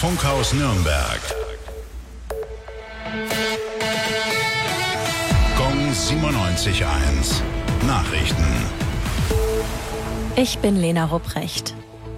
Funkhaus Nürnberg. Gong 97.1. Nachrichten. Ich bin Lena Rupprecht.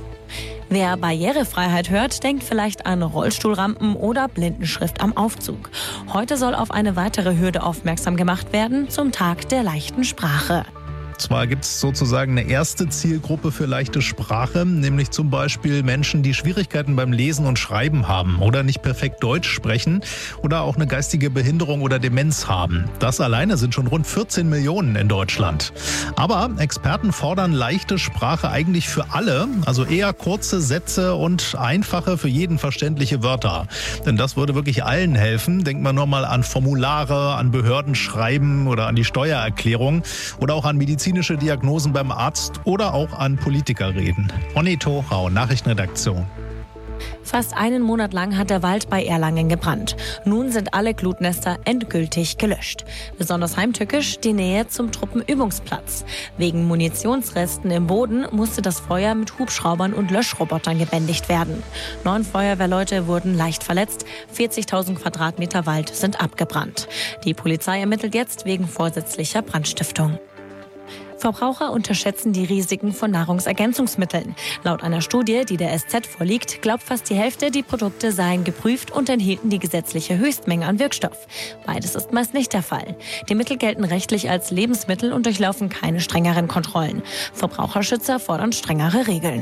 Wer Barrierefreiheit hört, denkt vielleicht an Rollstuhlrampen oder Blindenschrift am Aufzug. Heute soll auf eine weitere Hürde aufmerksam gemacht werden, zum Tag der leichten Sprache. Zwar gibt es sozusagen eine erste Zielgruppe für leichte Sprache, nämlich zum Beispiel Menschen, die Schwierigkeiten beim Lesen und Schreiben haben oder nicht perfekt Deutsch sprechen oder auch eine geistige Behinderung oder Demenz haben. Das alleine sind schon rund 14 Millionen in Deutschland. Aber Experten fordern leichte Sprache eigentlich für alle, also eher kurze Sätze und einfache, für jeden verständliche Wörter. Denn das würde wirklich allen helfen. Denkt man nur mal an Formulare, an Behördenschreiben oder an die Steuererklärung oder auch an medizinische Diagnosen beim Arzt oder auch an Politikerreden. Onni Thorau, Nachrichtenredaktion. Fast einen Monat lang hat der Wald bei Erlangen gebrannt. Nun sind alle Glutnester endgültig gelöscht. Besonders heimtückisch die Nähe zum Truppenübungsplatz. Wegen Munitionsresten im Boden musste das Feuer mit Hubschraubern und Löschrobotern gebändigt werden. 9 Feuerwehrleute wurden leicht verletzt. 40.000 Quadratmeter Wald sind abgebrannt. Die Polizei ermittelt jetzt wegen vorsätzlicher Brandstiftung. Verbraucher unterschätzen die Risiken von Nahrungsergänzungsmitteln. Laut einer Studie, die der SZ vorliegt, glaubt fast die Hälfte, die Produkte seien geprüft und enthielten die gesetzliche Höchstmenge an Wirkstoff. Beides ist meist nicht der Fall. Die Mittel gelten rechtlich als Lebensmittel und durchlaufen keine strengeren Kontrollen. Verbraucherschützer fordern strengere Regeln.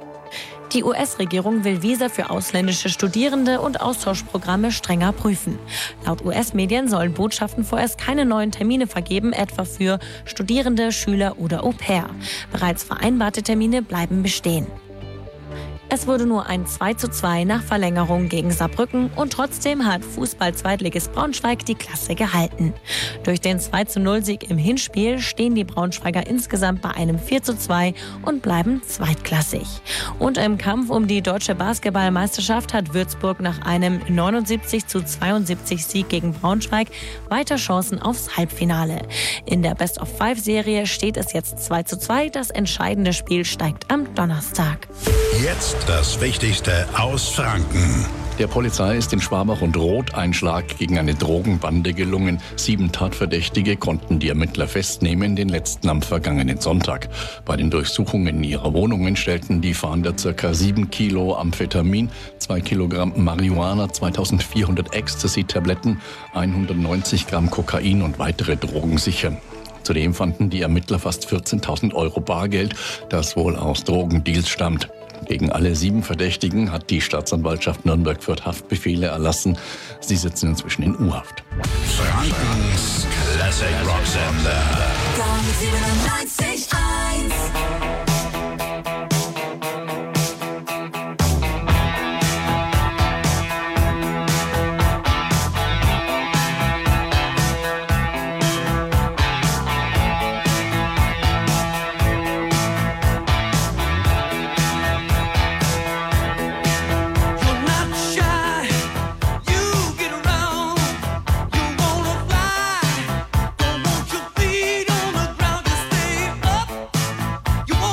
Die US-Regierung will Visa für ausländische Studierende und Austauschprogramme strenger prüfen. Laut US-Medien sollen Botschaften vorerst keine neuen Termine vergeben, etwa für Studierende, Schüler oder Au-pair. Bereits vereinbarte Termine bleiben bestehen. Es wurde nur ein 2:2 nach Verlängerung gegen Saarbrücken und trotzdem hat Fußball-Zweitligist Braunschweig die Klasse gehalten. Durch den 2:0-Sieg im Hinspiel stehen die Braunschweiger insgesamt bei einem 4:2 und bleiben zweitklassig. Und im Kampf um die deutsche Basketballmeisterschaft hat Würzburg nach einem 79:72-Sieg gegen Braunschweig weiter Chancen aufs Halbfinale. In der Best-of-5-Serie steht es jetzt 2:2. Das entscheidende Spiel steigt am Donnerstag. Jetzt das Wichtigste aus Franken. Der Polizei ist in Schwabach und Roth ein Schlag gegen eine Drogenbande gelungen. 7 Tatverdächtige konnten die Ermittler festnehmen, den letzten am vergangenen Sonntag. Bei den Durchsuchungen ihrer Wohnungen stellten die Fahnder ca. 7 Kilo Amphetamin, 2 Kilogramm Marihuana, 2400 Ecstasy-Tabletten, 190 Gramm Kokain und weitere Drogen sicher. Zudem fanden die Ermittler fast 14.000 Euro Bargeld, das wohl aus Drogendeals stammt. Gegen alle 7 Verdächtigen hat die Staatsanwaltschaft Nürnberg-Fürth Haftbefehle erlassen. Sie sitzen inzwischen in U-Haft. Frankens Classic Rock Sender. Gong 97.1. You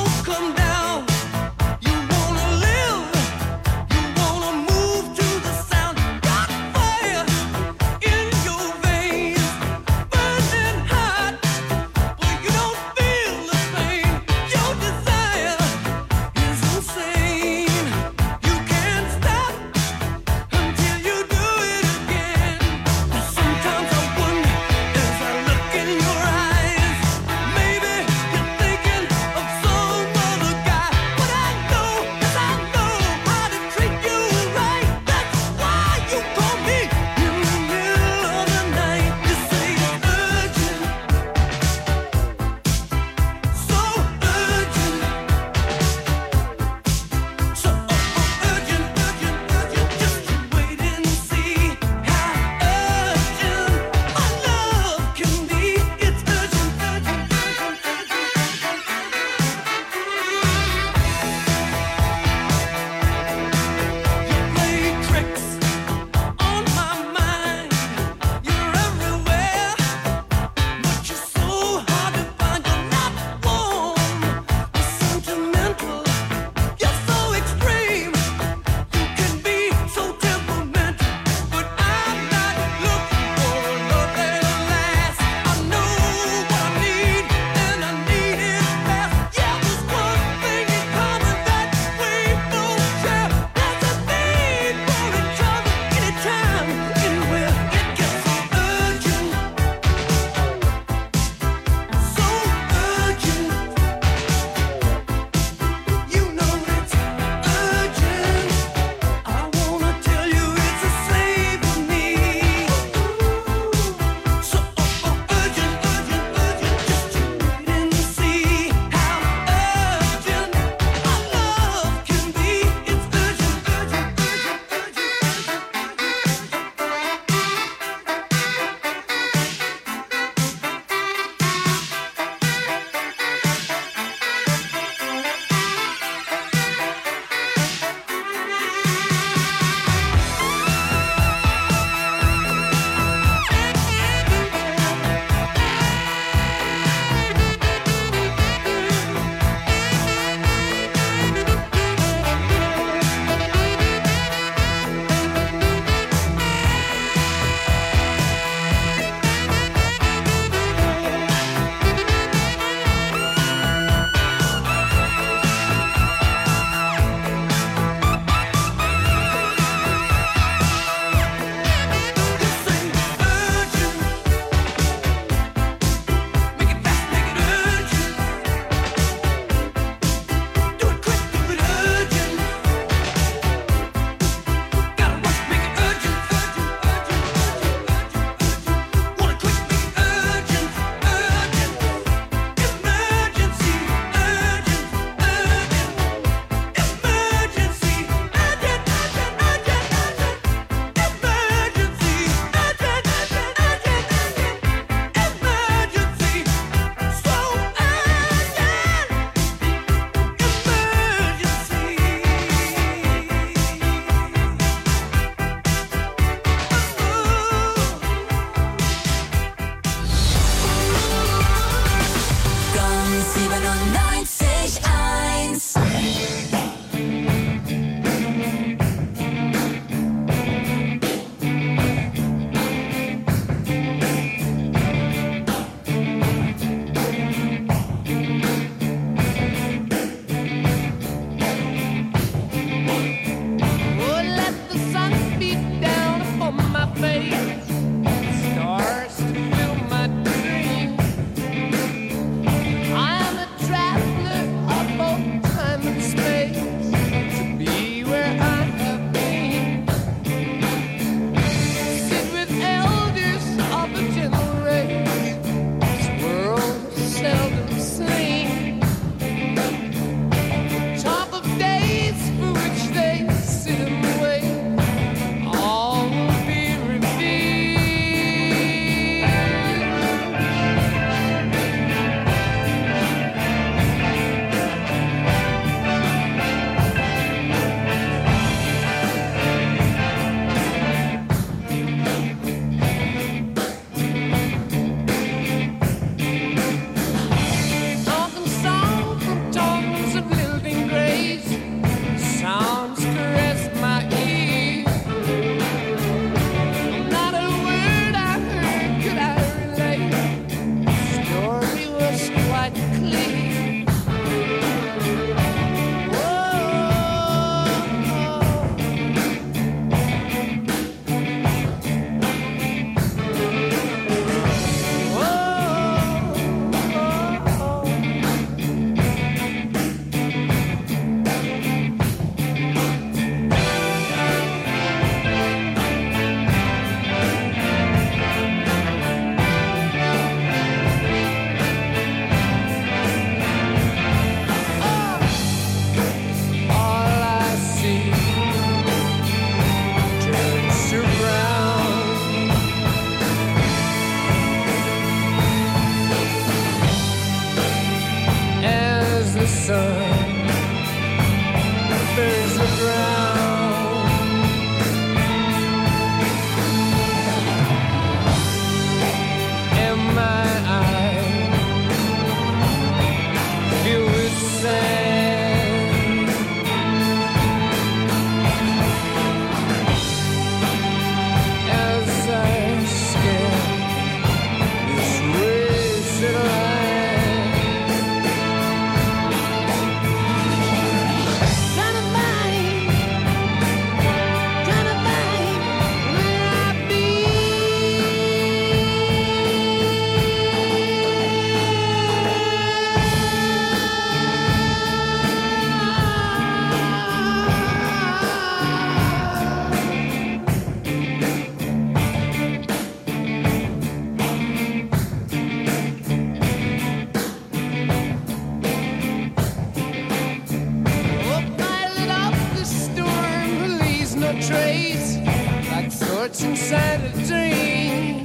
trace, like thoughts inside a dream.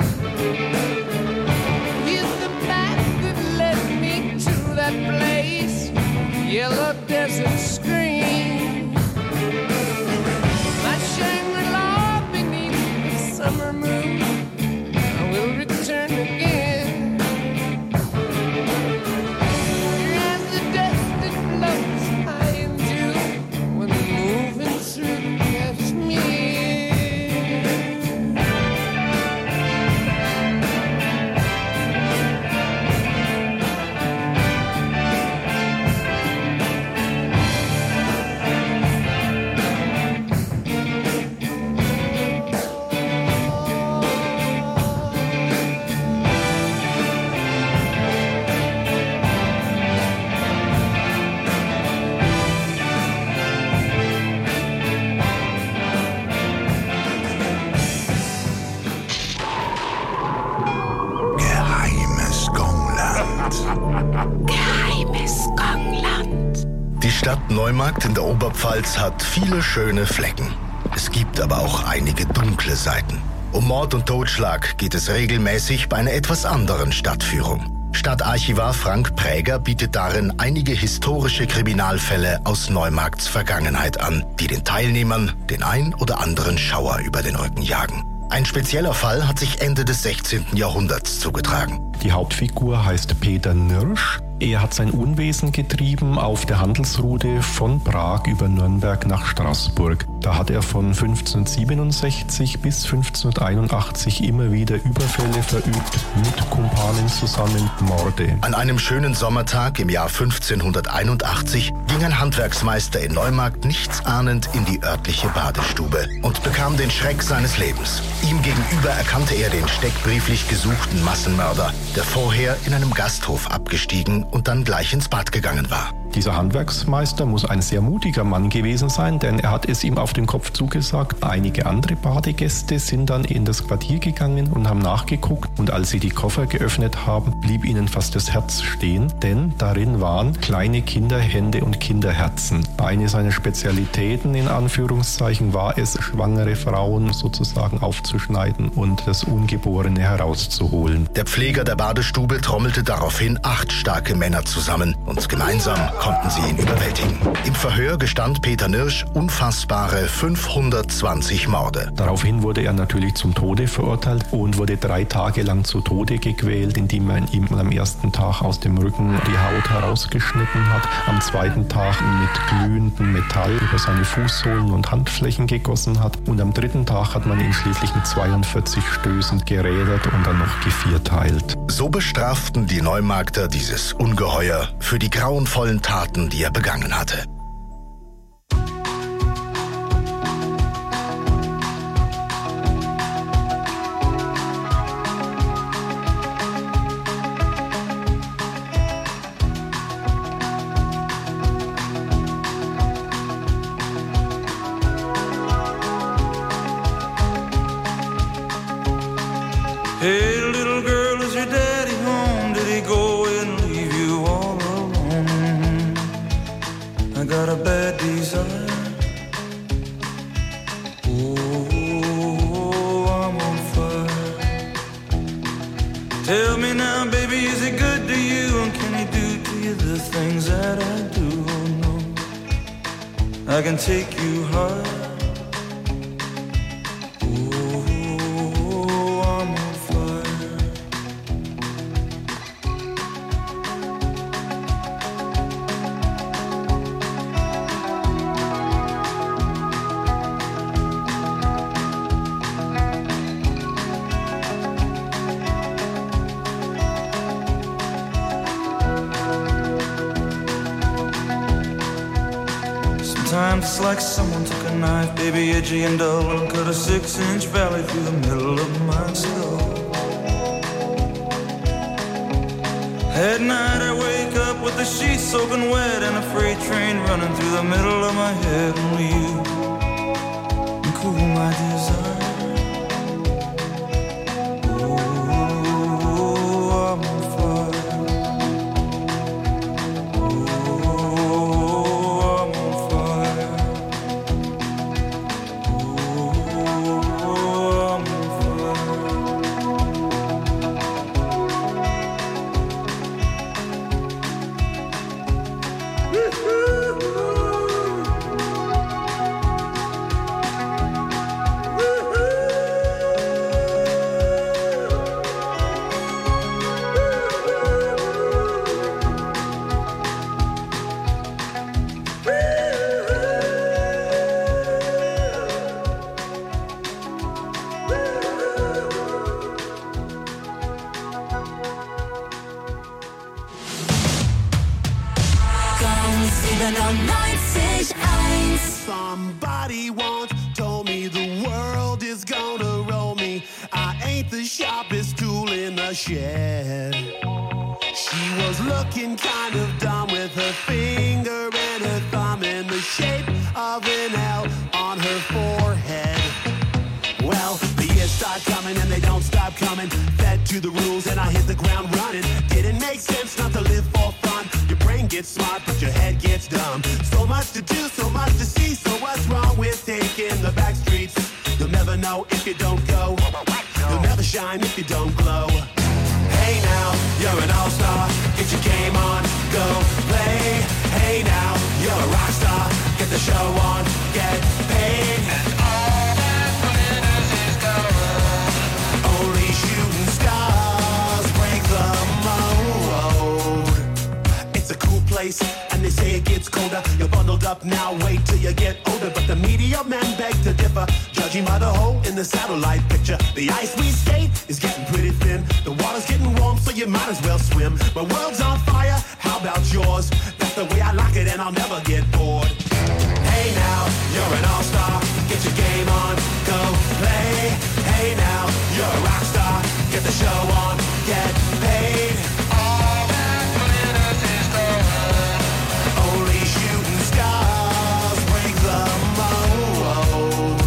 Here's the path that led me to that place, yellow desert screen. My Shangri-La beneath the summer moon, I will return again. As the dust that floats high into when I'm moving through the Kashmir. Geheimes Gongland. Geheimes Gongland. Die Stadt Neumarkt in der Oberpfalz hat viele schöne Flecken. Es gibt aber auch einige dunkle Seiten. Um Mord und Totschlag geht es regelmäßig bei einer etwas anderen Stadtführung. Stadtarchivar Frank Präger bietet darin einige historische Kriminalfälle aus Neumarkts Vergangenheit an, die den Teilnehmern den ein oder anderen Schauer über den Rücken jagen. Ein spezieller Fall hat sich Ende des 16. Jahrhunderts zugetragen. Die Hauptfigur heißt Peter Nirsch. Er hat sein Unwesen getrieben auf der Handelsroute von Prag über Nürnberg nach Straßburg. Da hat er von 1567 bis 1581 immer wieder Überfälle verübt, mit Kumpanen zusammen Morde. An einem schönen Sommertag im Jahr 1581 ging ein Handwerksmeister in Neumarkt nichtsahnend in die örtliche Badestube und bekam den Schreck seines Lebens. Ihm gegenüber erkannte er den steckbrieflich gesuchten Massenmörder, der vorher in einem Gasthof abgestiegen und dann gleich ins Bad gegangen war. Dieser Handwerksmeister muss ein sehr mutiger Mann gewesen sein, denn er hat es ihm auf den Kopf zugesagt. Einige andere Badegäste sind dann in das Quartier gegangen und haben nachgeguckt. Und als sie die Koffer geöffnet haben, blieb ihnen fast das Herz stehen, denn darin waren kleine Kinderhände und Kinderherzen. Eine seiner Spezialitäten, in Anführungszeichen, war es, schwangere Frauen sozusagen aufzuschneiden und das Ungeborene herauszuholen. Der Pfleger der Badestube trommelte daraufhin 8 starke Männer zusammen und gemeinsam konnten sie ihn überwältigen. Im Verhör gestand Peter Nirsch unfassbare 520 Morde. Daraufhin wurde er natürlich zum Tode verurteilt und wurde 3 Tage lang zu Tode gequält, indem man ihm am ersten Tag aus dem Rücken die Haut herausgeschnitten hat, am zweiten Tag mit glühendem Metall über seine Fußsohlen und Handflächen gegossen hat und am dritten Tag hat man ihn schließlich mit 42 Stößen gerädert und dann noch gevierteilt. So bestraften die Neumarkter dieses Ungeheuer für die grauenvollen Taten, die er begangen hatte. Hey, little girl, is your daddy home? Did he go and leave you all alone? I got a bad desire. Oh, I'm on fire. Tell me now, baby, is he good to you? And can he do to you the things that I do? Oh, no, I can take you high. Sometimes it's like someone took a knife, baby, edgy and dull, and cut a 6-inch valley through the middle of my skull. At night I wake up with the sheets soaking wet and a freight train running through the middle of my head. Only you can cool my desire. Somebody once told me the world is gonna roll me. I ain't the sharpest tool in the shed. She was looking kind of dumb with her finger and her thumb in the shape of an L on her forehead. Well, the years start coming and they don't stop coming. Fed to the rules and I hit the ground running. Didn't make sense not to live for fun. Your brain gets smart but your head gets dumb. So much to do, so much to see. So what's wrong with taking the back streets? You'll never know if you don't go. You'll never shine if you don't glow. Hey now, you're an all-star. Get your game on, go play. Hey now, you're a rock star. Get the show on, get paid. And all that glitters is gold. Only shooting stars break the mold. It's a cool place, and they say it gets colder. You're bundled up now, wait till you get older. But the media men beg to differ, judging by the hole in the satellite picture. The ice we skate is getting pretty thin. The water's getting warm, so you might as well swim. My world's on fire, how about yours? That's the way I like it, and I'll never get bored. Hey now, you're an all-star. Get your game on, go play. Hey now, you're a rock star. Get the show on, get paid. All that glitters is gold. Only shooting stars break the mold.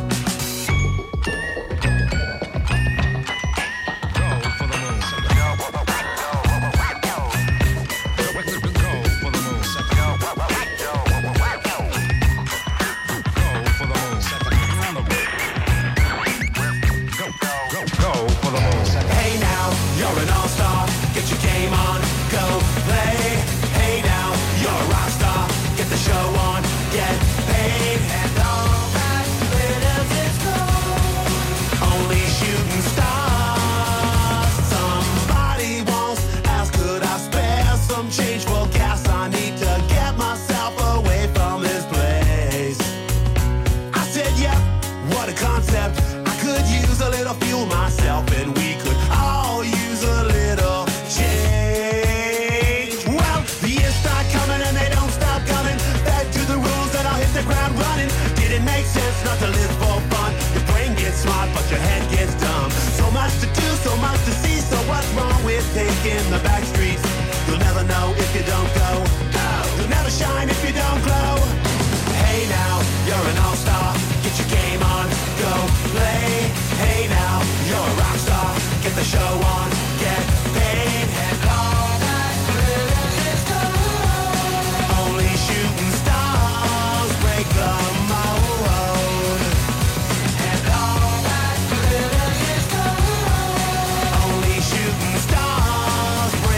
Hey now, you're an all-star. Get your game on, go play. Hey now, you're a rock star. Get the show on, get paid. And all that glitters is gold. Only shooting stars. Somebody once asked, could I spare some change for gas? I need to get myself away from this place. I said, yep, what a concept. I could use a little fuel myself, and we could all use a little change. Well, the years start coming and they don't stop coming. Back to the rules and I'll hit the ground running. Didn't make sense not to live for fun. Your brain gets smart but your head gets dumb. So much to do, so much to see. So what's wrong with taking the back streets? You'll never know if you don't go. You'll never shine if you don't glow. Hey now, you're an all-star. Get your game on, go play. Hey now, you're a rock star. Get the show on, get paid. And all that glitters is gold. Only shooting stars break the mold. And all that glitters is gold. Only shooting stars break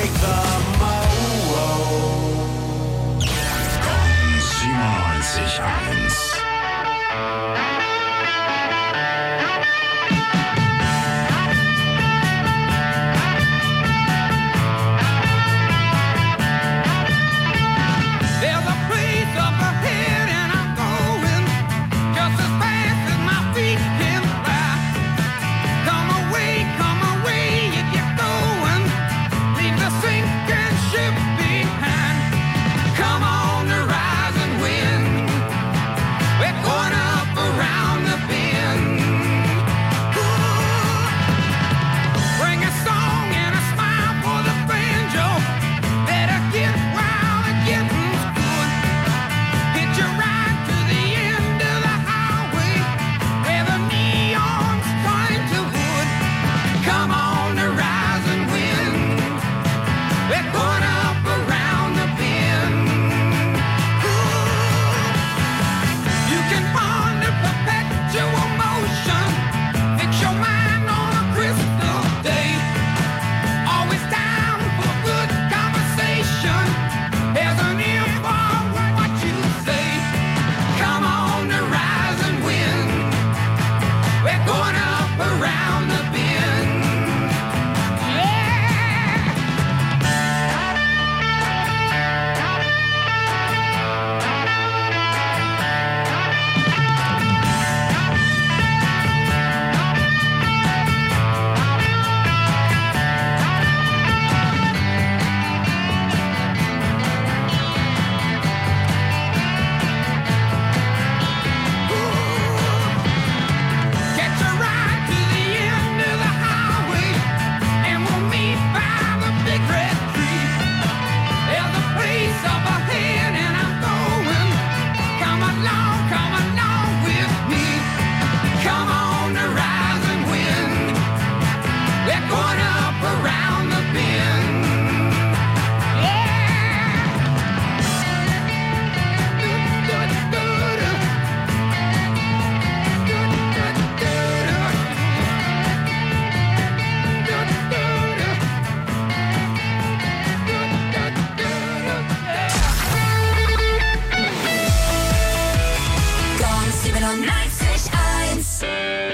95.1.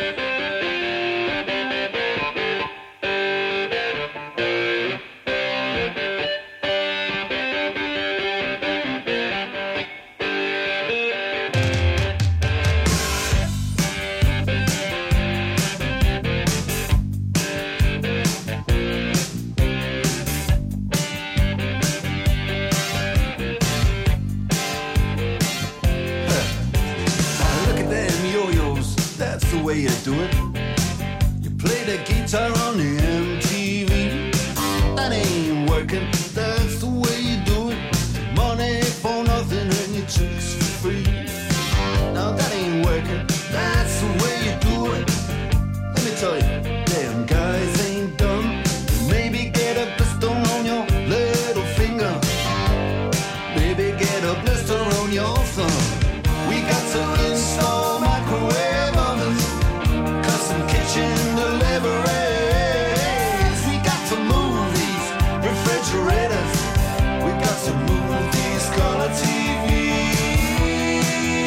Look at them yo-yos, that's the way you do it. You play the guitar on the MTV. That ain't working, that's the way you do it. Money for nothing and your chicks for free. Now that ain't working, that's the way you do it. Let me tell you, damn guys ain't dumb. Maybe get a blister on your little finger. Maybe get a blister on your thumb. We got to install microwave ovens, custom kitchen deliveries. We got to move these refrigerators. We got to move these color TVs.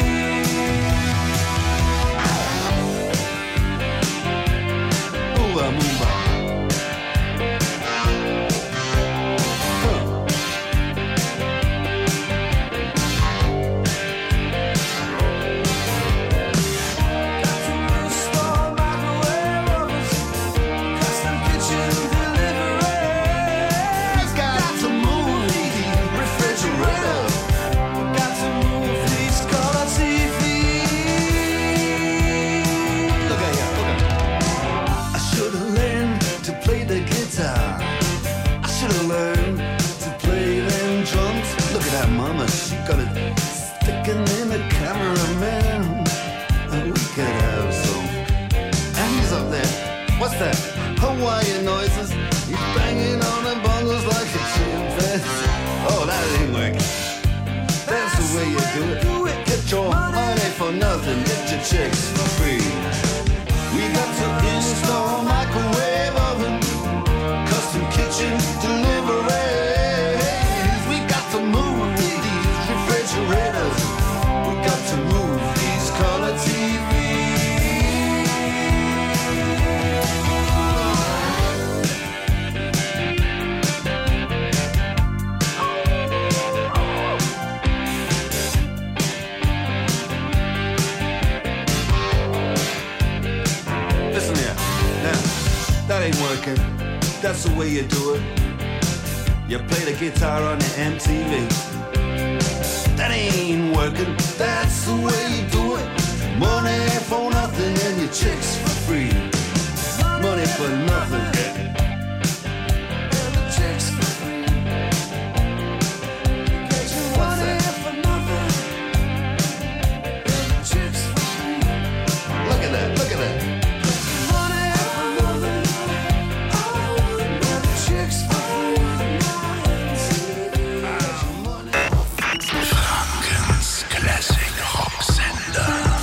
Move on, move on. Mama, she got it sticking in the cameraman. And we could have some. And he's up there. What's that? Hawaiian noises. He's banging on the bongos like a chimpanzee. Oh, that ain't working. That's the way you do it. Get your money for nothing. Get your chicks for free. We got to install microwave oven, custom kitchen deliveries. We got to move these refrigerators. We got to move these color Listen here, now, that ain't working. That's the way you do it. You play the guitar on the MTV. That ain't working. That's the way you do it. Money for nothing and your chicks for free. Money for nothing. And the chicks for free. What's that? For nothing. And the chicks for free. Look at that, look at that. Money for nothing. And the chicks for free. Frankens Classic Rock Sender.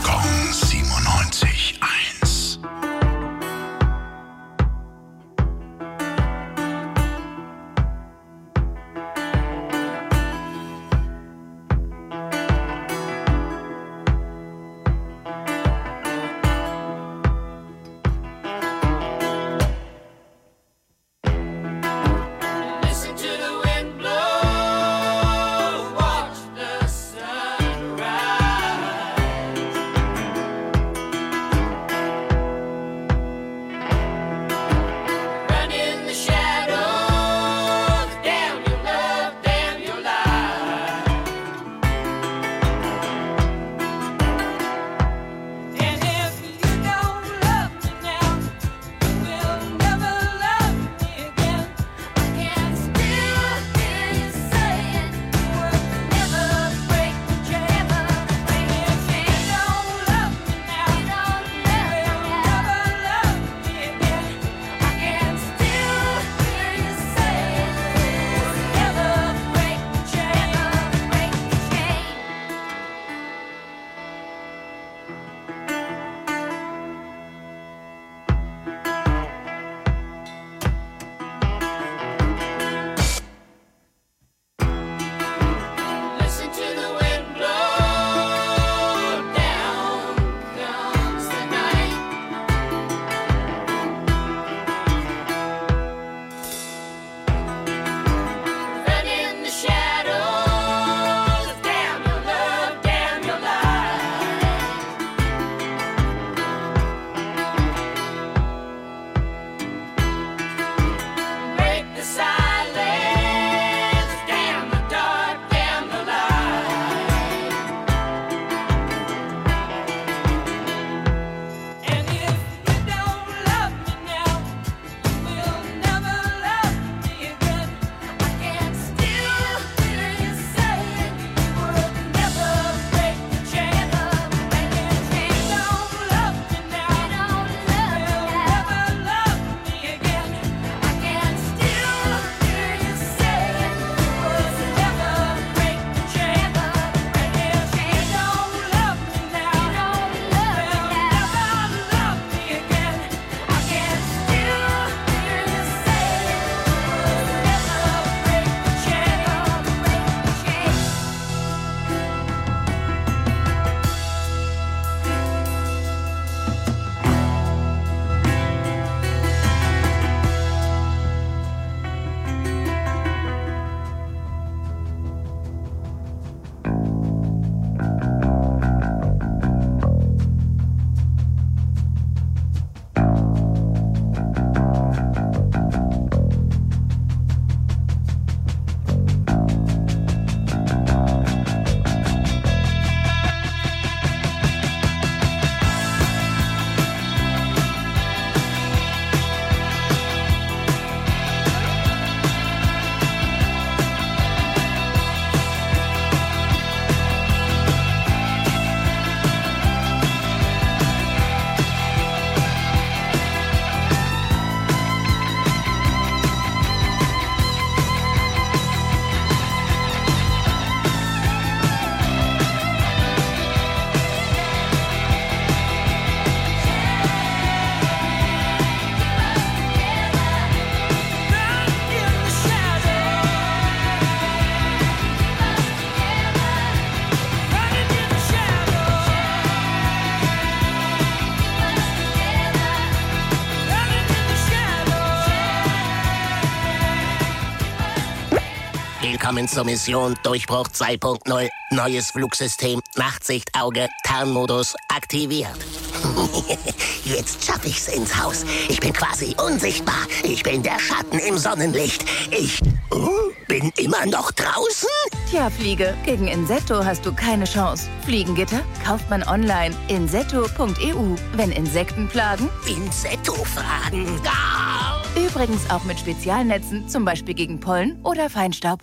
Willkommen zur Mission Durchbruch 2.0. Neues Flugsystem, Nachtsichtauge, Tarnmodus aktiviert. Jetzt schaffe ich's ins Haus. Ich bin quasi unsichtbar. Ich bin der Schatten im Sonnenlicht. Ich bin immer noch draußen? Tja, Fliege, gegen Insetto hast du keine Chance. Fliegengitter kauft man online. Insetto.eu. Wenn Insekten plagen? Insetto-Fragen. Übrigens auch mit Spezialnetzen, zum Beispiel gegen Pollen oder Feinstaub.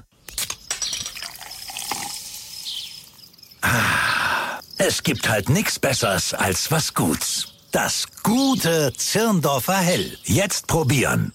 Es gibt halt nichts Besseres als was Guts. Das gute Zirndorfer Hell. Jetzt probieren.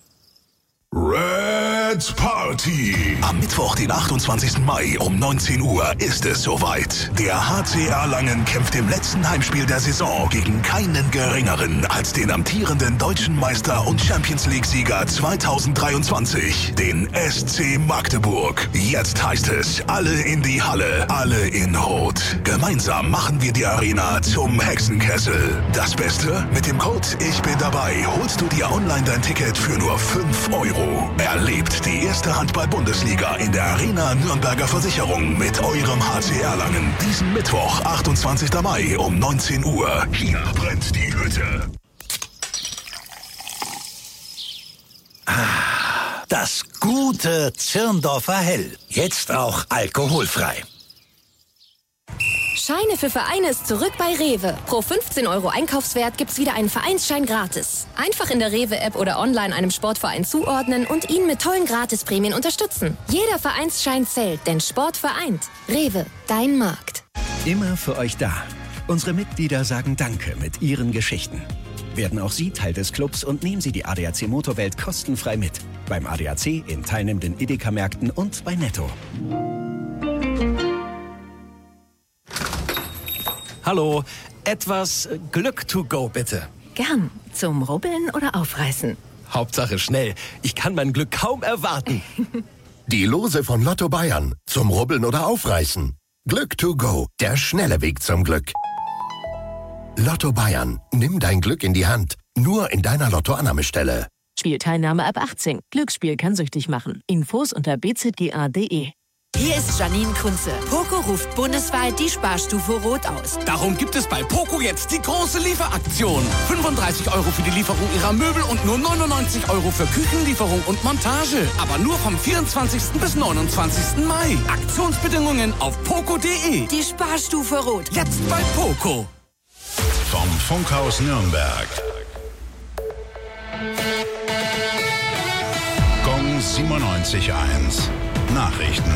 Red Party. Am Mittwoch, den 28. Mai um 19 Uhr ist es soweit. Der HC Erlangen kämpft im letzten Heimspiel der Saison gegen keinen geringeren als den amtierenden deutschen Meister und Champions-League-Sieger 2023, den SC Magdeburg. Jetzt heißt es, alle in die Halle, alle in Rot. Gemeinsam machen wir die Arena zum Hexenkessel. Das Beste? Mit dem Code Ich bin dabei holst du dir online dein Ticket für nur 5 €. Erlebt die erste Handball-Bundesliga in der Arena Nürnberger Versicherung mit eurem HC Erlangen. Diesen Mittwoch, 28. Mai um 19 Uhr. Hier brennt die Hütte. Das gute Zirndorfer Hell. Jetzt auch alkoholfrei. Scheine für Vereine ist zurück bei Rewe. Pro 15 € Einkaufswert gibt's wieder einen Vereinsschein gratis. Einfach in der Rewe-App oder online einem Sportverein zuordnen und ihn mit tollen Gratisprämien unterstützen. Jeder Vereinsschein zählt, denn Sport vereint. Rewe, dein Markt. Immer für euch da. Unsere Mitglieder sagen Danke mit ihren Geschichten. Werden auch Sie Teil des Clubs und nehmen Sie die ADAC Motorwelt kostenfrei mit. Beim ADAC, in teilnehmenden Edeka-Märkten und bei Netto. Hallo, etwas Glück to go, bitte. Gern. Zum Rubbeln oder Aufreißen? Hauptsache schnell. Ich kann mein Glück kaum erwarten. Die Lose von Lotto Bayern. Zum Rubbeln oder Aufreißen. Glück to go. Der schnelle Weg zum Glück. Lotto Bayern. Nimm dein Glück in die Hand. Nur in deiner Lottoannahmestelle. Spielteilnahme ab 18. Glücksspiel kann süchtig machen. Infos unter bzga.de. Hier ist Janine Kunze. Poco ruft bundesweit die Sparstufe Rot aus. Darum gibt es bei Poco jetzt die große Lieferaktion. 35 € für die Lieferung Ihrer Möbel und nur 99 € für Küchenlieferung und Montage. Aber nur vom 24. bis 29. Mai. Aktionsbedingungen auf poco.de. Die Sparstufe Rot. Jetzt bei Poco. Vom Funkhaus Nürnberg. Gong 97.1. Nachrichten.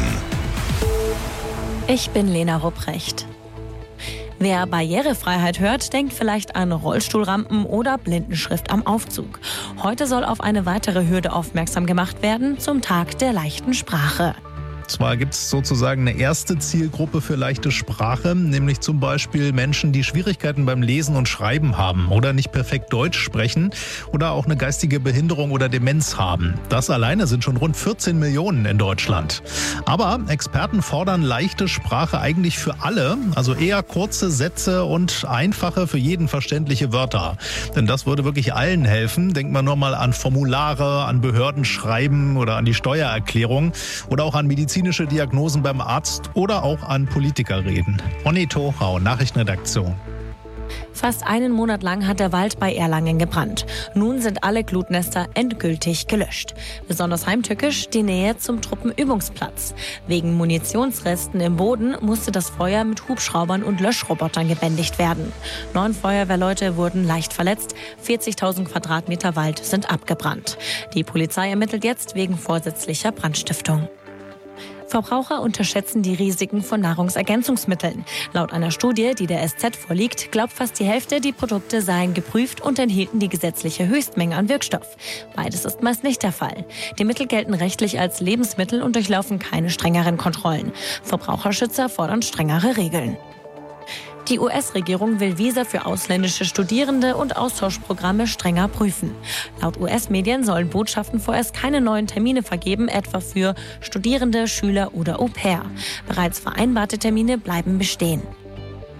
Ich bin Lena Rupprecht. Wer Barrierefreiheit hört, denkt vielleicht an Rollstuhlrampen oder Blindenschrift am Aufzug. Heute soll auf eine weitere Hürde aufmerksam gemacht werden, zum Tag der leichten Sprache. Zwar gibt es sozusagen eine erste Zielgruppe für leichte Sprache, nämlich zum Beispiel Menschen, die Schwierigkeiten beim Lesen und Schreiben haben oder nicht perfekt Deutsch sprechen oder auch eine geistige Behinderung oder Demenz haben. Das alleine sind schon rund 14 Millionen in Deutschland. Aber Experten fordern leichte Sprache eigentlich für alle, also eher kurze Sätze und einfache, für jeden verständliche Wörter. Denn das würde wirklich allen helfen. Denkt man nur mal an Formulare, an Behördenschreiben oder an die Steuererklärung oder auch an medizinische Diagnosen beim Arzt oder auch an Politikerreden. Onni Tochau, Nachrichtenredaktion. Fast einen Monat lang hat der Wald bei Erlangen gebrannt. Nun sind alle Glutnester endgültig gelöscht. Besonders heimtückisch die Nähe zum Truppenübungsplatz. Wegen Munitionsresten im Boden musste das Feuer mit Hubschraubern und Löschrobotern gebändigt werden. 9 Feuerwehrleute wurden leicht verletzt. 40.000 Quadratmeter Wald sind abgebrannt. Die Polizei ermittelt jetzt wegen vorsätzlicher Brandstiftung. Verbraucher unterschätzen die Risiken von Nahrungsergänzungsmitteln. Laut einer Studie, die der SZ vorliegt, glaubt fast die Hälfte, die Produkte seien geprüft und enthielten die gesetzliche Höchstmenge an Wirkstoff. Beides ist meist nicht der Fall. Die Mittel gelten rechtlich als Lebensmittel und durchlaufen keine strengeren Kontrollen. Verbraucherschützer fordern strengere Regeln. Die US-Regierung will Visa für ausländische Studierende und Austauschprogramme strenger prüfen. Laut US-Medien sollen Botschaften vorerst keine neuen Termine vergeben, etwa für Studierende, Schüler oder Au-pair. Bereits vereinbarte Termine bleiben bestehen.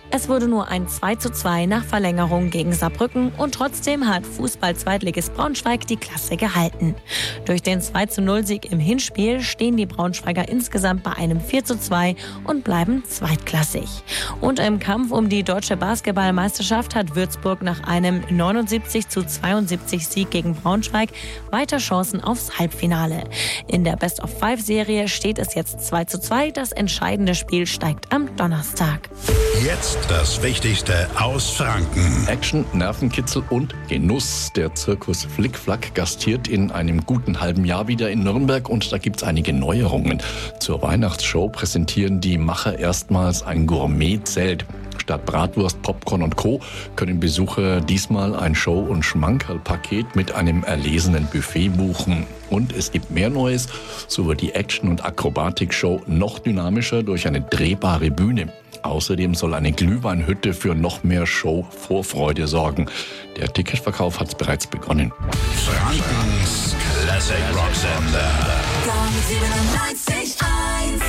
Es wurde nur ein 2:2 nach Verlängerung gegen Saarbrücken und trotzdem hat Fußball-Zweitligist Braunschweig die Klasse gehalten. Durch den 2:0-Sieg im Hinspiel stehen die Braunschweiger insgesamt bei einem 4:2 und bleiben zweitklassig. Und im Kampf um die deutsche Basketballmeisterschaft hat Würzburg nach einem 79:72 Sieg gegen Braunschweig weiter Chancen aufs Halbfinale. In der Best-of-5-Serie steht es jetzt 2:2. Das entscheidende Spiel steigt am Donnerstag. Jetzt das Wichtigste aus Franken. Action, Nervenkitzel und Genuss. Der Zirkus Flickflack gastiert in einem guten halben Jahr wieder in Nürnberg und da gibt's einige Neuerungen. Zur Weihnachtsshow präsentieren die Macher erstmals ein Gourmetzelt. Statt Bratwurst, Popcorn und Co. können Besucher diesmal ein Show- und Schmankerl-Paket mit einem erlesenen Buffet buchen. Und es gibt mehr Neues, so wird die Action- und Akrobatik-Show noch dynamischer durch eine drehbare Bühne. Außerdem soll eine Glühweinhütte für noch mehr Show-Vorfreude sorgen. Der Ticketverkauf hat bereits begonnen. Frankens Classic Rock Sender. Gong 97.1.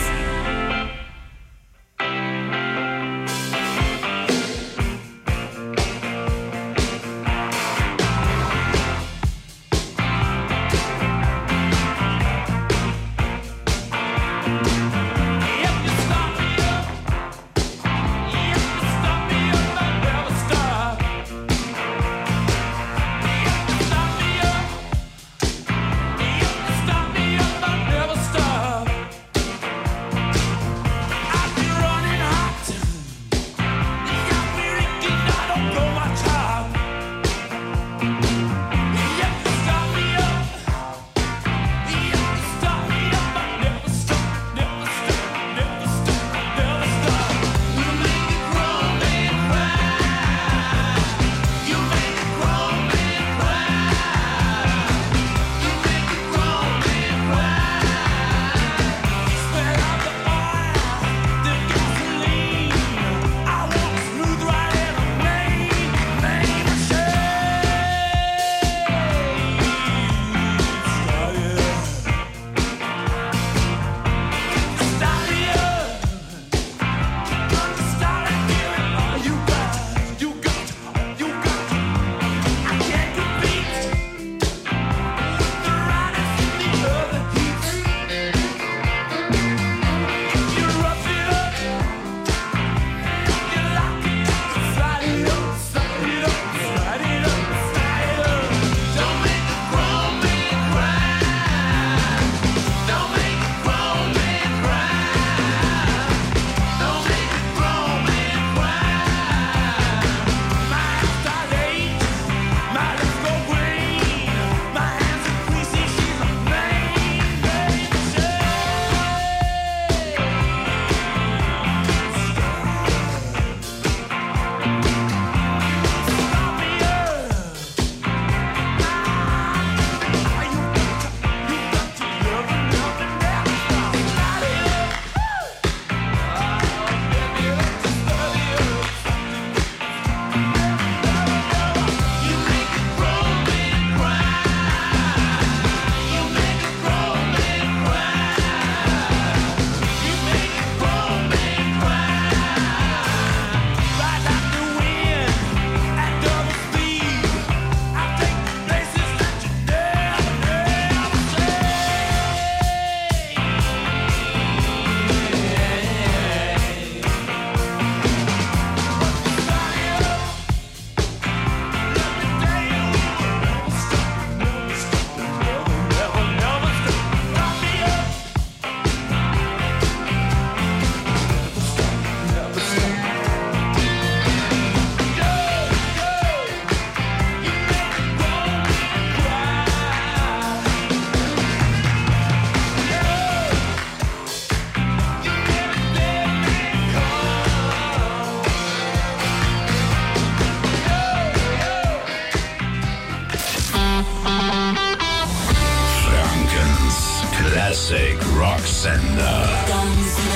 Classic Rock Sender. Gong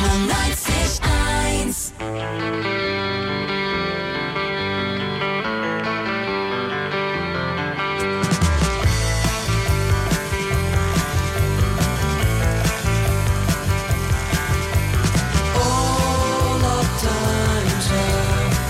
97.1. All of time's up.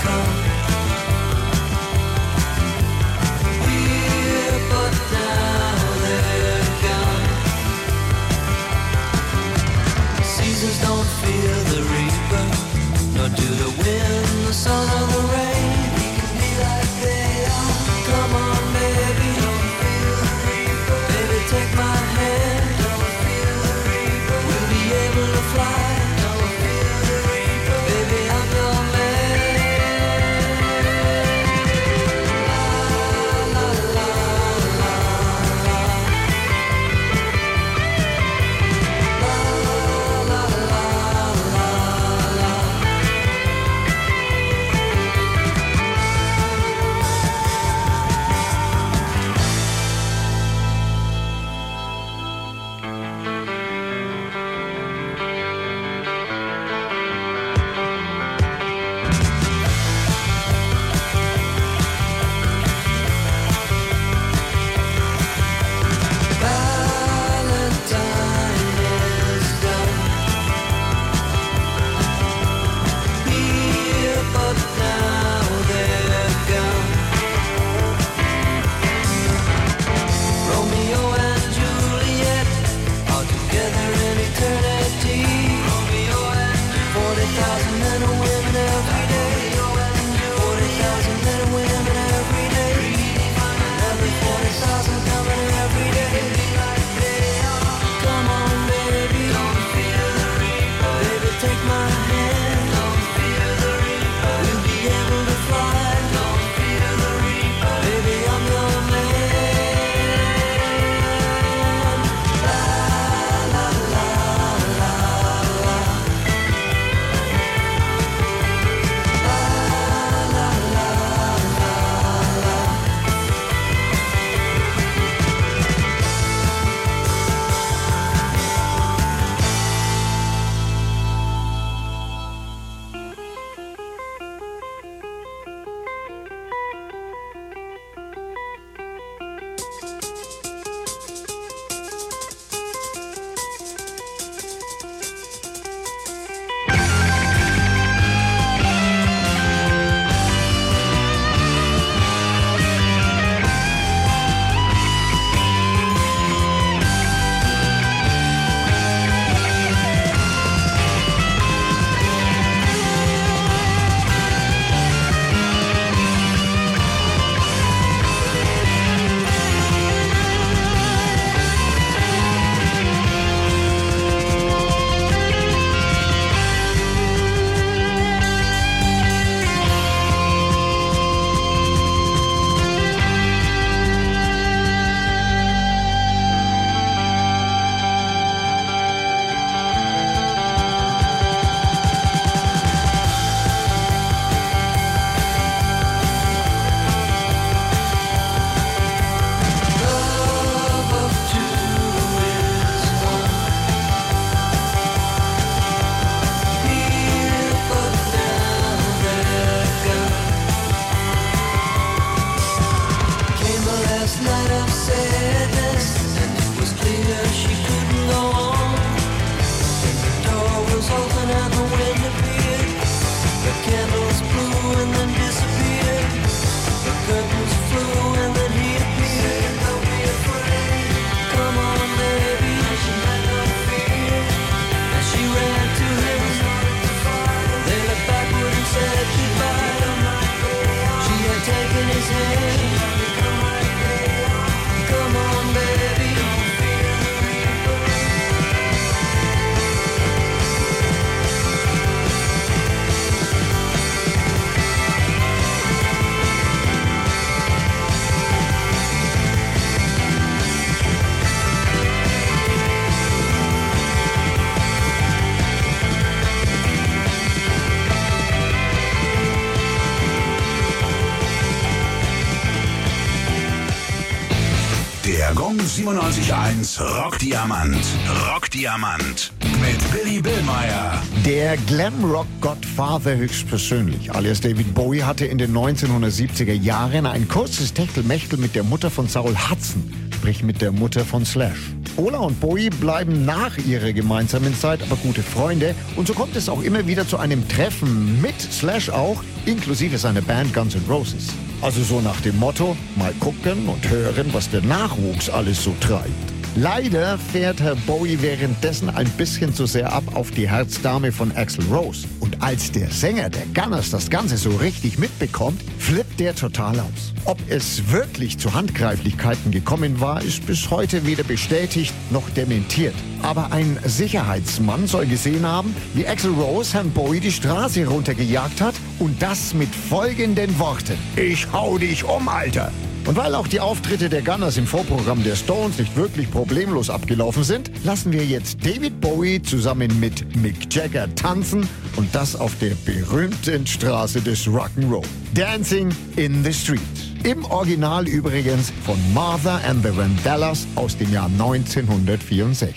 Der Gong 97.1 Rockdiamant. Rockdiamant. Mit Billy Billmeyer. Der Glamrock-Godfather höchstpersönlich, alias David Bowie, hatte in den 1970er Jahren ein kurzes Techtelmechtel mit der Mutter von Saul Hudson, sprich mit der Mutter von Slash. Ola und Bowie bleiben nach ihrer gemeinsamen Zeit aber gute Freunde und so kommt es auch immer wieder zu einem Treffen mit Slash auch, inklusive seiner Band Guns N' Roses. Also so nach dem Motto, mal gucken und hören, was der Nachwuchs alles so treibt. Leider fährt Herr Bowie währenddessen ein bisschen zu sehr ab auf die Herzdame von Axl Rose. Und als der Sänger der Gunners das Ganze so richtig mitbekommt, flippt der total aus. Ob es wirklich zu Handgreiflichkeiten gekommen war, ist bis heute weder bestätigt noch dementiert. Aber ein Sicherheitsmann soll gesehen haben, wie Axl Rose Herrn Bowie die Straße runtergejagt hat und das mit folgenden Worten: Ich hau dich um, Alter! Und weil auch die Auftritte der Gunners im Vorprogramm der Stones nicht wirklich problemlos abgelaufen sind, lassen wir jetzt David Bowie zusammen mit Mick Jagger tanzen und das auf der berühmten Straße des Rock'n'Roll. Dancing in the Street. Im Original übrigens von Martha and the Vandellas aus dem Jahr 1964.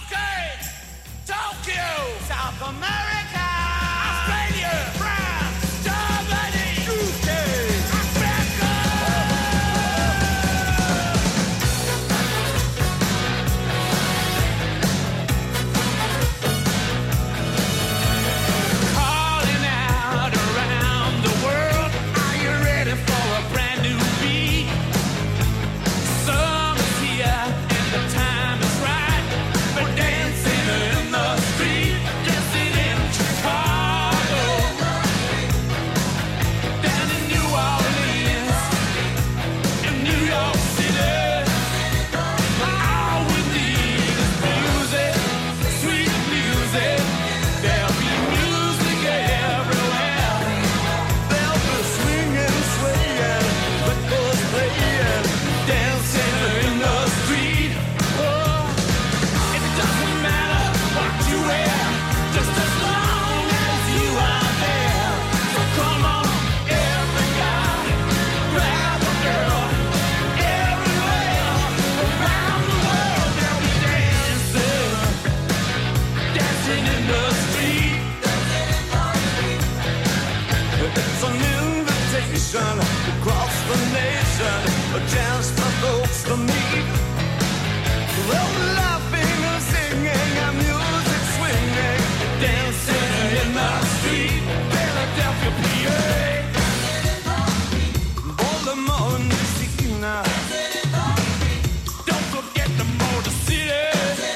Across the nation, a chance for folks to meet. Well, laughing and singing and music swinging, dancing in the street, Philadelphia, PA. Baltimore and Messina, don't forget the Motor City,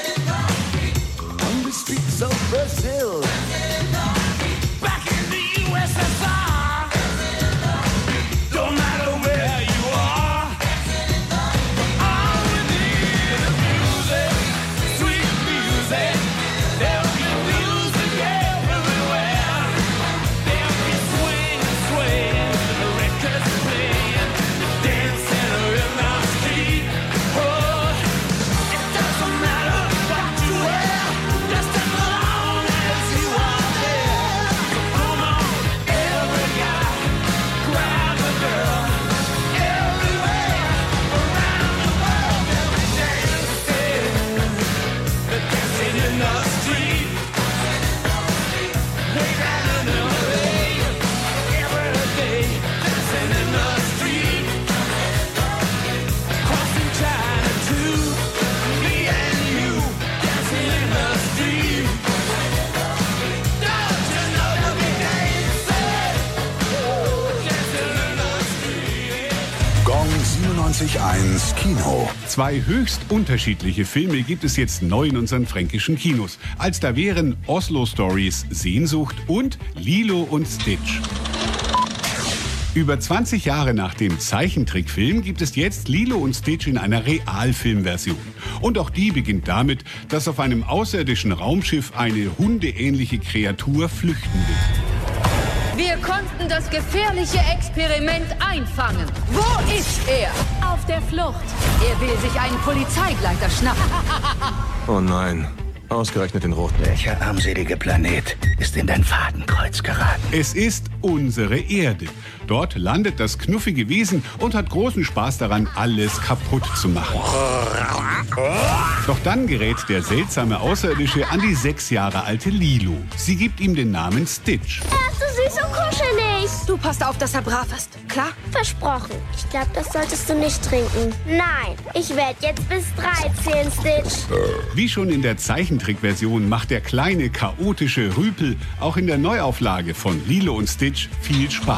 on the streets of Brazil, back in the USSR. Gong 97.1 Kino. Zwei höchst unterschiedliche Filme gibt es jetzt neu in unseren fränkischen Kinos. Als da wären Oslo Stories Sehnsucht und Lilo und Stitch. Über 20 Jahre nach dem Zeichentrickfilm gibt es jetzt Lilo und Stitch in einer Realfilmversion. Und auch die beginnt damit, dass auf einem außerirdischen Raumschiff eine hundeähnliche Kreatur flüchten will. Wir konnten das gefährliche Experiment einfangen. Wo ist er? Auf der Flucht. Er will sich einen Polizeigleiter schnappen. Oh nein. Ausgerechnet den roten. Welcher armselige Planet ist in dein Fadenkreuz geraten? Es ist unsere Erde. Dort landet das knuffige Wesen und hat großen Spaß daran, alles kaputt zu machen. Doch dann gerät der seltsame Außerirdische an die 6 Jahre alte Lilo. Sie gibt ihm den Namen Stitch. Er ist so süß und kuschelig. Du passt auf, dass er brav ist. Klar? Versprochen. Ich glaube, das solltest du nicht trinken. Nein, ich werde jetzt bis 3 zählen, Stitch. Wie schon in der Zeichentrickversion macht der kleine, chaotische Rüpel auch in der Neuauflage von Lilo und Stitch viel Spaß.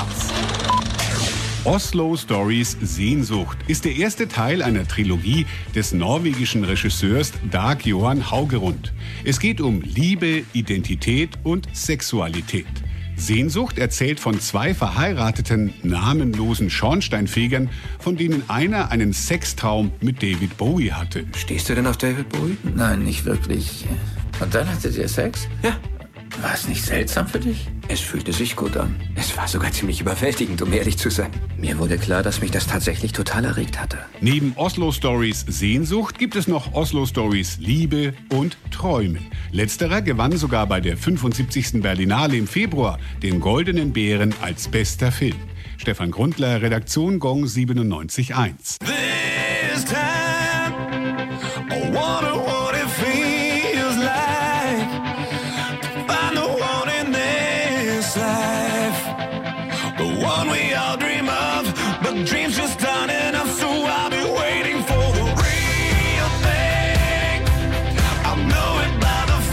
Oslo Stories Sehnsucht ist der erste Teil einer Trilogie des norwegischen Regisseurs Dag Johan Haugerud. Es geht um Liebe, Identität und Sexualität. Sehnsucht erzählt von 2 verheirateten, namenlosen Schornsteinfegern, von denen einer einen Sextraum mit David Bowie hatte. Stehst du denn auf David Bowie? Nein, nicht wirklich. Und dann hattet ihr Sex? Ja. War es nicht seltsam für dich? Es fühlte sich gut an. Es war sogar ziemlich überwältigend, um ehrlich zu sein. Mir wurde klar, dass mich das tatsächlich total erregt hatte. Neben Oslo Stories Sehnsucht gibt es noch Oslo Stories Liebe und Träume. Letzterer gewann sogar bei der 75. Berlinale im Februar den Goldenen Bären als bester Film. Stefan Grundler, Redaktion Gong 97.1. This time, I wonder what it feels like to find the one in this life, the one we all dream of, but dreams just aren't enough, so I'll be waiting for the real thing. I'll know it by the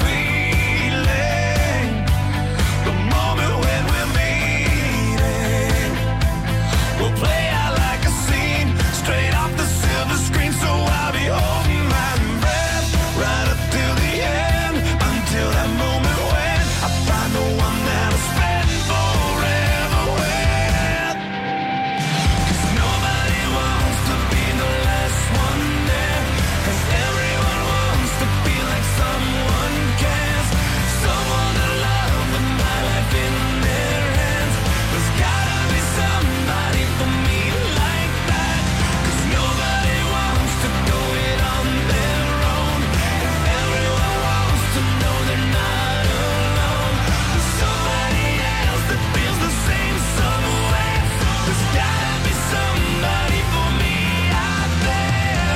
feeling, the moment when we're meeting. We'll play out like a scene, straight off the silver screen, so I'll be holding my breath right up till the end, until that moment when I find the one that'll spend forever with. 'Cause nobody wants to be the last one there, 'cause everyone wants to feel like someone cares, someone to love with my life in their hands. There's gotta be somebody for me like that, 'cause nobody wants to go it on their own, and everyone wants to know they're not alone. There's somebody else that feels the same somewhere. There's gotta be somebody for me out there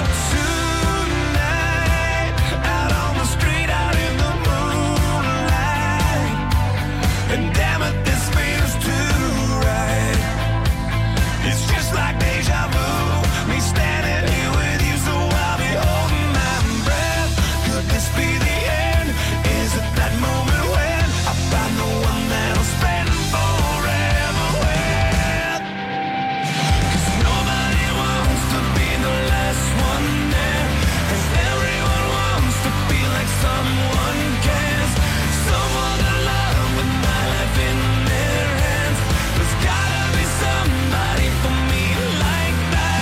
tonight, out on the street, out in the moonlight. And damn it, this feels too right. It's just like deja vu, me standing here with you, so I'll be holding my breath. Could this be the end? Is it that moment when I find the one that'll spend forever with? 'Cause nobody wants to be the last one there, 'cause everyone wants to feel like someone cares, someone to love with my life in their hands. There's gotta be somebody for me like that.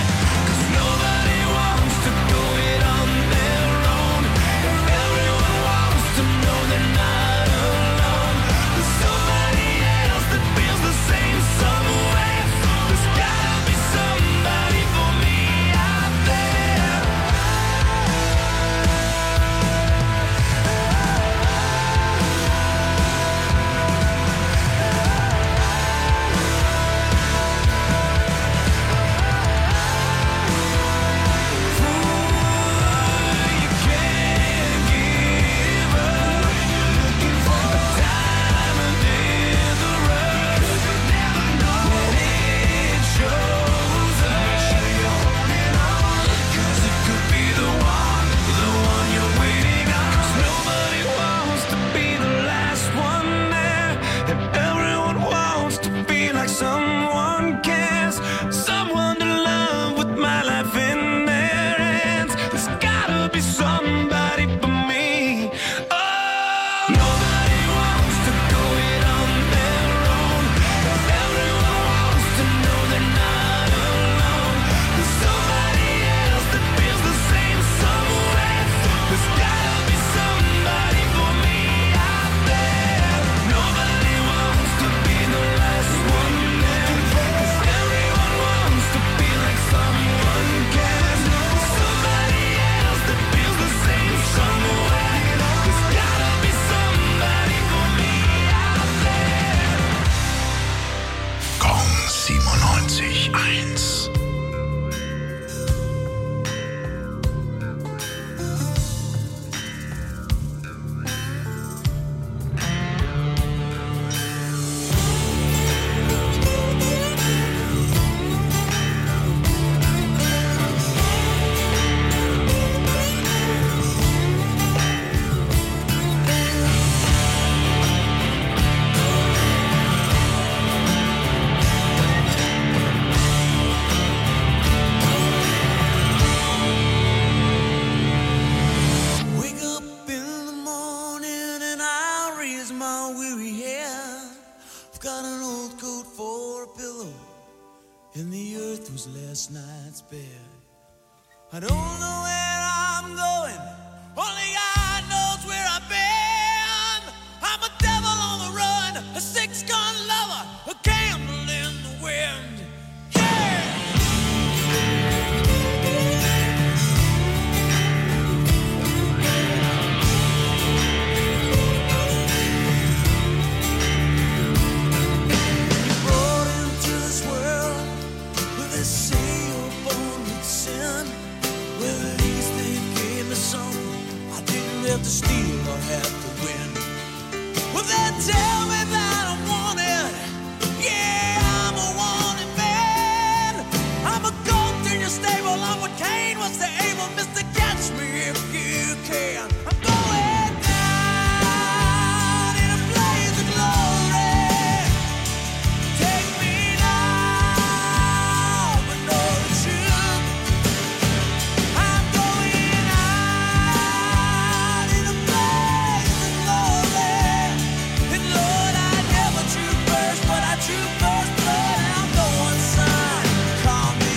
earth was last night's bed. I don't know where I'm going, only God knows where I've been. I'm a devil on the run, a six-gun lover, a candle in the wind. Have to steal or have to win. Well, they tell me that I'm wanted. Yeah, I'm a wanted man. I'm a goat in your stable. I'm what Cain was to Abel. Mr. Catch me if you can. I'm going down in a blaze of glory. Take me now, but know the truth. I'm going out in a blaze of glory. And Lord, I never drew first, but I drew first blood. And I'm going, son, call me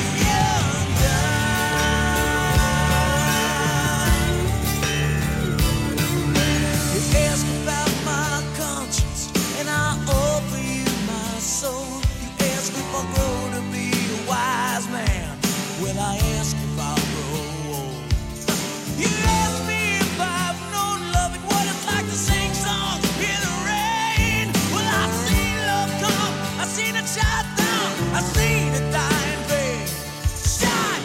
undone. You ask about my conscience, and I offer you my soul. You ask if I'll grow to be a wise man. Well, I ask if I'll grow old. You ask me if I've known love and what it's like to sing songs in the rain. Well, I've seen love come, I've seen it shot down, I've seen it die in vain. Shot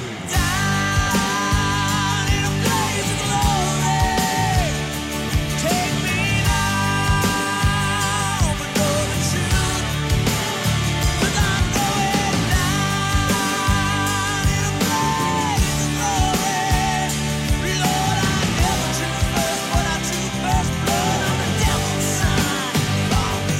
down in a blaze of glory. Take me now, but know the truth. 'Cause I'm going down in a blaze of glory. Lord, I never drew first, but I drew first blood. I'm the devil's son, call me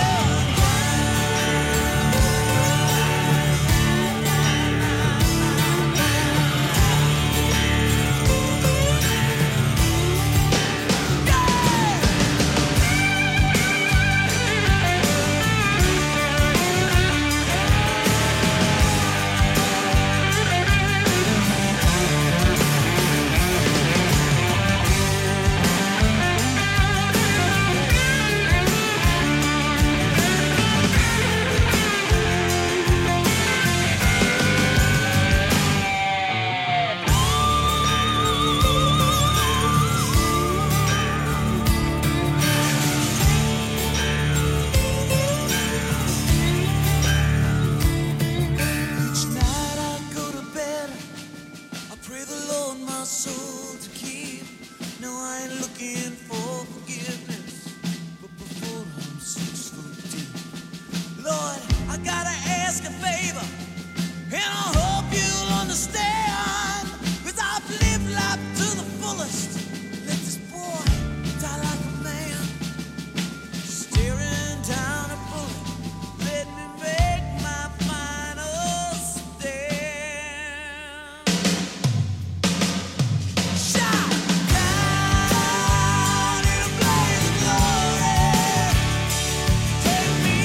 Each night I go to bed, I pray the Lord my soul to keep. No, I ain't looking for forgiveness, but before I'm 6 foot deep. Lord, I gotta ask a favor, and I hope you'll understand. 'Cause I've lived life to the fullest. Let this boy die like a man. Staring down a bullet, let me make my final stand. Shot down in a blaze of glory. Take me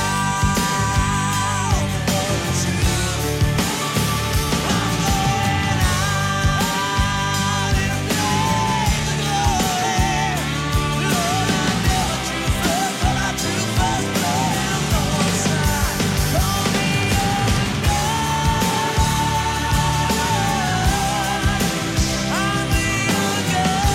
now, but know the truth. I'm going out in a blaze of glory. Lord, I never drew first, but I drew first blood. And I'm going, son, call me undone. I'm the young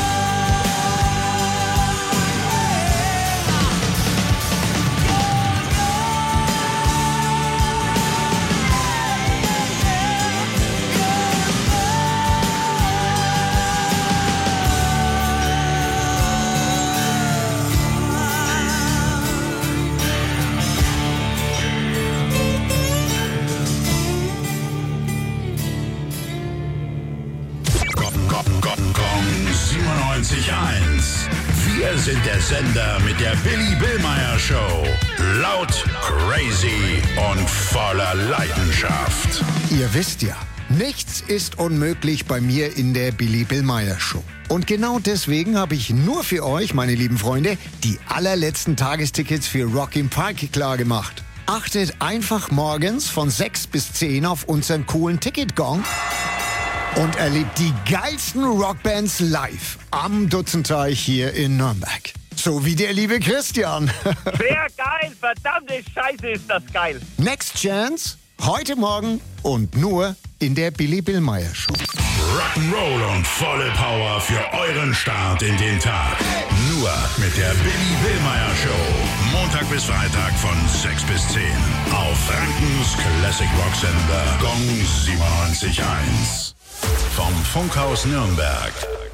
Gong 97.1. Wir sind der Sender mit der Billy Billmeyer Show. Laut, crazy und voller Leidenschaft. Ihr wisst ja, nichts ist unmöglich bei mir in der Billy Billmeyer Show. Und genau deswegen habe ich nur für euch, meine lieben Freunde, die allerletzten Tagestickets für Rock im Park klar gemacht. Achtet einfach morgens von 6 bis 10 auf unseren coolen Ticketgong und erlebt die geilsten Rockbands live am Dutzenteich hier in Nürnberg. So wie der liebe Christian. Sehr geil, verdammte Scheiße ist das geil. Next Chance, heute Morgen und nur in der Billy Billmeyer Show. Rock'n'Roll und volle Power für euren Start in den Tag. Nur mit der Billy Billmeyer Show. Montag bis Freitag von 6 bis 10. Auf Frankens Classic Rock Sender Gong 97.1. Vom Funkhaus Nürnberg.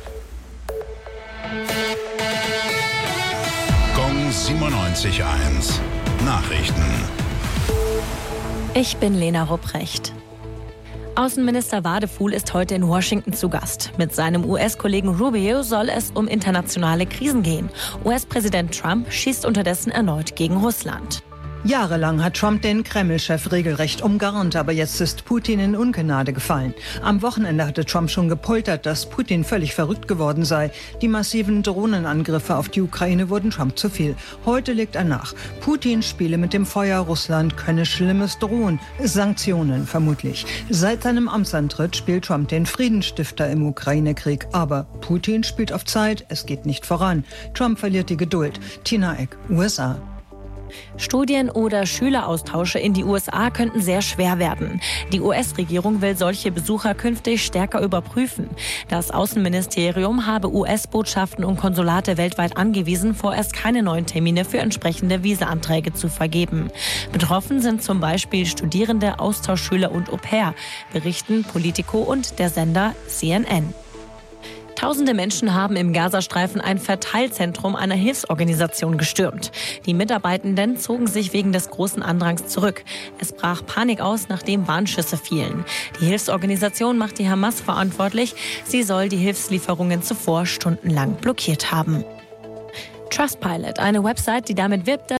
Gong 97.1. Nachrichten. Ich bin Lena Rupprecht. Außenminister Wadefuhl ist heute in Washington zu Gast. Mit seinem US-Kollegen Rubio soll es um internationale Krisen gehen. US-Präsident Trump schießt unterdessen erneut gegen Russland. Jahrelang hat Trump den Kreml-Chef regelrecht umgarnt, aber jetzt ist Putin in Ungnade gefallen. Am Wochenende hatte Trump schon gepoltert, dass Putin völlig verrückt geworden sei. Die massiven Drohnenangriffe auf die Ukraine wurden Trump zu viel. Heute legt er nach. Putin spiele mit dem Feuer, Russland könne Schlimmes drohen. Sanktionen vermutlich. Seit seinem Amtsantritt spielt Trump den Friedensstifter im Ukraine-Krieg. Aber Putin spielt auf Zeit, es geht nicht voran. Trump verliert die Geduld. Tina Eck, USA. Studien- oder Schüleraustausche in die USA könnten sehr schwer werden. Die US-Regierung will solche Besucher künftig stärker überprüfen. Das Außenministerium habe US-Botschaften und Konsulate weltweit angewiesen, vorerst keine neuen Termine für entsprechende Visa-Anträge zu vergeben. Betroffen sind zum Beispiel Studierende, Austauschschüler und Au-pair, berichten Politico und der Sender CNN. Tausende Menschen haben im Gazastreifen ein Verteilzentrum einer Hilfsorganisation gestürmt. Die Mitarbeitenden zogen sich wegen des großen Andrangs zurück. Es brach Panik aus, nachdem Warnschüsse fielen. Die Hilfsorganisation macht die Hamas verantwortlich. Sie soll die Hilfslieferungen zuvor stundenlang blockiert haben. Trustpilot, eine Website, die damit wirbt,